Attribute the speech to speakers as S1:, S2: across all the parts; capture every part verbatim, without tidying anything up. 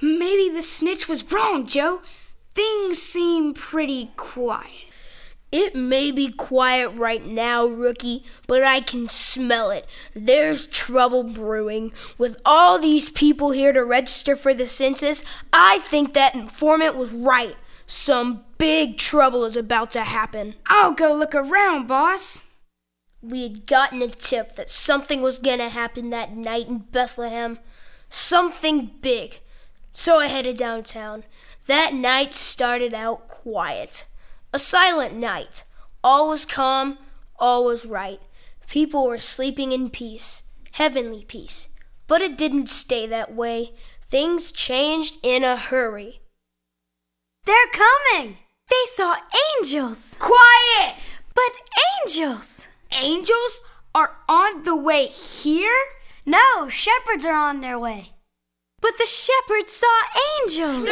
S1: Maybe the snitch was wrong, Joe. Things seem pretty quiet.
S2: It may be quiet right now, Rookie, but I can smell it. There's trouble brewing. With all these people here to register for the census, I think that informant was right. Some big trouble is about to happen.
S1: I'll go look around, boss.
S2: We had gotten a tip that something was going to happen that night in Bethlehem. Something big. So I headed downtown. That night started out quiet. A silent night. All was calm, all was right. People were sleeping in peace, heavenly peace. But it didn't stay that way. Things changed in a hurry.
S3: They're coming! They saw angels!
S1: Quiet!
S3: But angels!
S1: Angels are on the way here?
S3: No, shepherds are on their way. But the shepherds saw angels!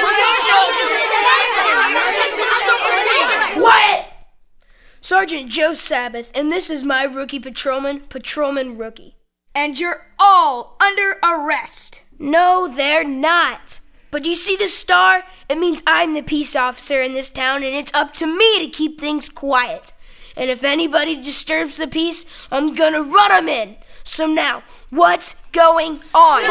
S2: Quiet! Sergeant Joe Sabbath, and this is my rookie patrolman, Patrolman Rookie.
S1: And you're all under arrest.
S2: No, they're not. But do you see this star? It means I'm the peace officer in this town, and it's up to me to keep things quiet. And if anybody disturbs the peace, I'm gonna run them in. So now, what's going on?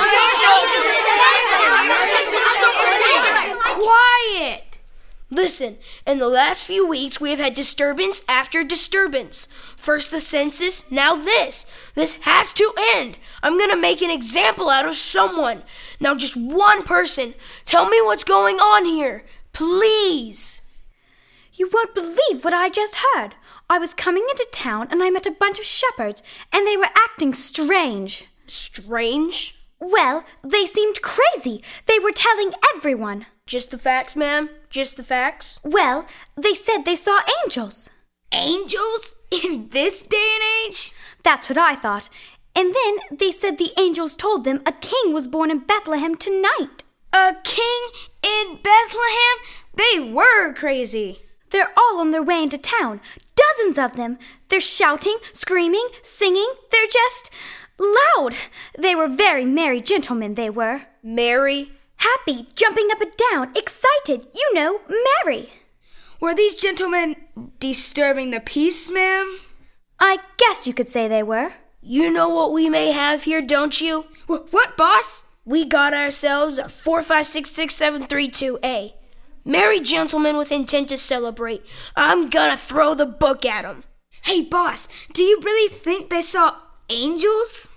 S1: Quiet!
S2: Listen, in the last few weeks, we have had disturbance after disturbance. First the census, now this. This has to end. I'm going to make an example out of someone. Now just one person. Tell me what's going on here. Please.
S3: You won't believe what I just heard. I was coming into town and I met a bunch of shepherds, and they were acting strange.
S2: Strange?
S3: Well, they seemed crazy. They were telling everyone.
S2: Just the facts, ma'am? Just the facts?
S3: Well, they said they saw angels.
S1: Angels? In this day and age?
S3: That's what I thought. And then they said the angels told them a king was born in Bethlehem tonight.
S1: A king in Bethlehem? They were crazy.
S3: They're all on their way into town. Dozens of them. They're shouting, screaming, singing. They're just loud. They were very merry gentlemen, they were.
S2: Merry?
S3: Happy, jumping up and down, excited, you know, merry.
S1: Were these gentlemen disturbing the peace, ma'am?
S3: I guess you could say they were.
S2: You know what we may have here, don't you?
S1: W- what, boss?
S2: We got ourselves a four five six six seven three two A. Merry gentlemen with intent to celebrate. I'm gonna throw the book at 'em.
S1: Hey, boss, do you really think they saw angels?